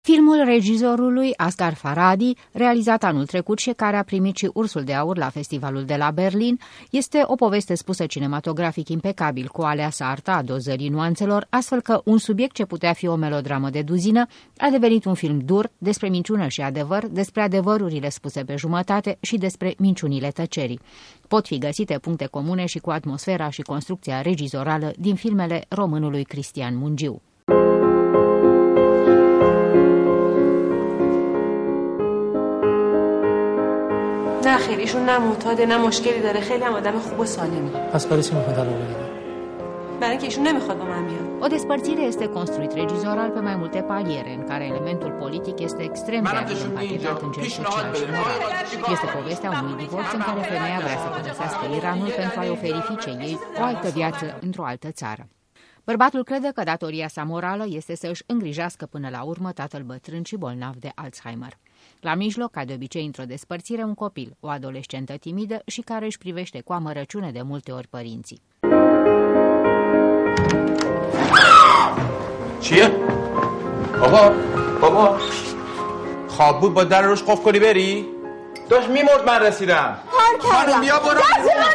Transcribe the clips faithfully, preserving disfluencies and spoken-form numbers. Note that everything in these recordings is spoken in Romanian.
Filmul regizorului Asghar Farhadi, realizat anul trecut și care a primit și Ursul de Aur la Festivalul de la Berlin, este o poveste spusă cinematografic impecabil, cu aleasă arta a dozării nuanțelor, astfel că un subiect ce putea fi o melodramă de duzină a devenit un film dur despre minciună și adevăr, despre adevărurile spuse pe jumătate și despre minciunile tăcerii. Pot fi găsite puncte comune și cu atmosfera și construcția regizorală din filmele românului Cristian Mungiu. نه خیر ایشون نه معتاده نه مشکلی داره خیلی هم آدم خوب و سالمی. پس برای چی میخواد طلاق بگیره؟ برای اینکه ایشون نمیخواد با من بیاد. O despărțire este construit regizoral pe mai multe paliere, în care elementul politic este extrem de adevăr împachetat în cel social și moral. Este povestea unui divorț în care femeia vrea să părăsească Iranul pentru a-i oferi fiicei ei o altă viață într-o altă țară. Bărbatul crede că datoria sa morală este să își îngrijească până la urmă tatăl bătrân și bolnav de Alzheimer. La mijloc, ca de obicei într-o despărțire, un copil, o adolescentă timidă și care își privește cu amărăciune de multe ori părinții. چیه؟ بابا بابا خواب بود با در روش قفل کنی بری؟ داشت میمرد من رسیدم کار کردم بیا برو دست من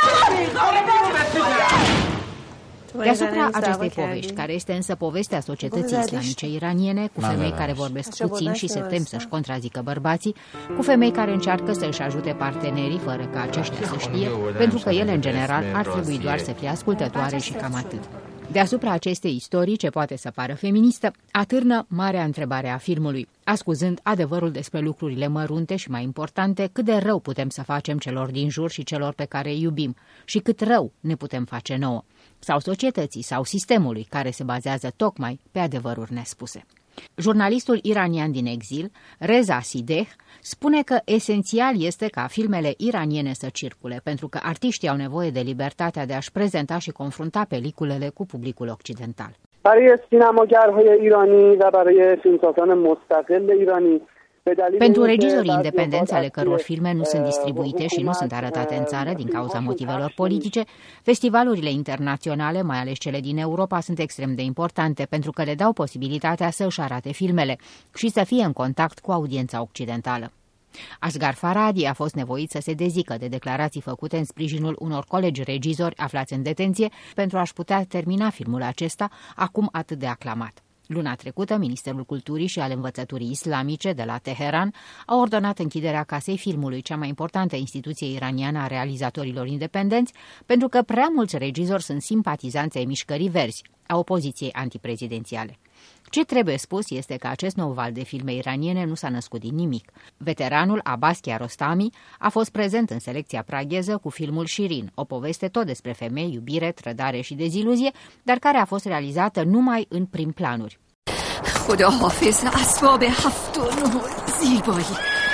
Deasupra acestei povești, care este însă povestea societății islamice iraniene, cu femei care vorbesc puțin și se tem să-și contrazică bărbații, cu femei care încearcă să-și ajute partenerii fără ca aceștia să știe, pentru că ele, în general, ar trebui doar să fie ascultătoare și cam atât. Deasupra acestei istorii, ce poate să pară feministă, atârnă marea întrebare a filmului, ascuzând adevărul despre lucrurile mărunte și mai importante, cât de rău putem să facem celor din jur și celor pe care îi iubim și cât rău ne putem face nouă, sau societății sau sistemului care se bazează tocmai pe adevăruri nespuse. Jurnalistul iranian din exil, Reza Sideh, spune că esențial este ca filmele iraniene să circule, pentru că artiștii au nevoie de libertatea de a-și prezenta și confrunta peliculele cu publicul occidental. برای سینماگرهای ایرانی و برای فیلمسازان مستقل ایرانی Pentru regizorii independenți ale căror filme nu sunt distribuite și nu sunt arătate în țară din cauza motivelor politice, festivalurile internaționale, mai ales cele din Europa, sunt extrem de importante pentru că le dau posibilitatea să își arate filmele și să fie în contact cu audiența occidentală. Asghar Farhadi a fost nevoit să se dezică de declarații făcute în sprijinul unor colegi regizori aflați în detenție pentru a-și putea termina filmul acesta, acum atât de aclamat. Luna trecută, Ministerul Culturii și al Învățăturii Islamice de la Teheran a ordonat închiderea Casei Filmului, cea mai importantă instituție iraniană a realizatorilor independenți, pentru că prea mulți regizori sunt simpatizanți ai mișcării verzi, a opoziției antiprezidențiale. Ce trebuie spus este că acest nou val de filme iraniene nu s-a născut din nimic. Veteranul Abbas Kiarostami a fost prezent în selecția pragheză cu filmul Shirin, o poveste tot despre femei, iubire, trădare și deziluzie, dar care a fost realizată numai în prim planuri. خدا حافظ اسباب هفت و نه زیبایی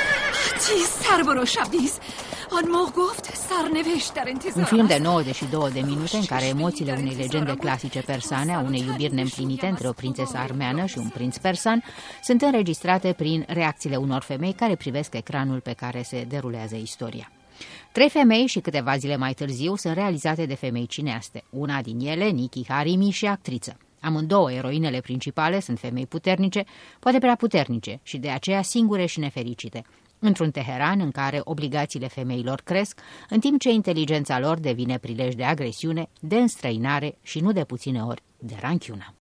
چی سربر و شبدیز آن ما گفت سرنوشت در انتظار. Un film de nouăzeci și două de minute în care emoțiile unei legende clasice persane, a unei iubiri neîmplinite între o prințesă armeană și un prinț persan, sunt înregistrate prin reacțiile unor femei care privesc ecranul pe care se derulează istoria. Trei femei și câteva zile mai târziu sunt realizate de femei cineaste, una din ele, Nikki Harimi, și actriță. Amândouă eroinele principale sunt femei puternice, poate prea puternice și de aceea singure și nefericite, într-un Teheran în care obligațiile femeilor cresc, în timp ce inteligența lor devine prilej de agresiune, de înstrăinare și nu de puține ori de ranchiună.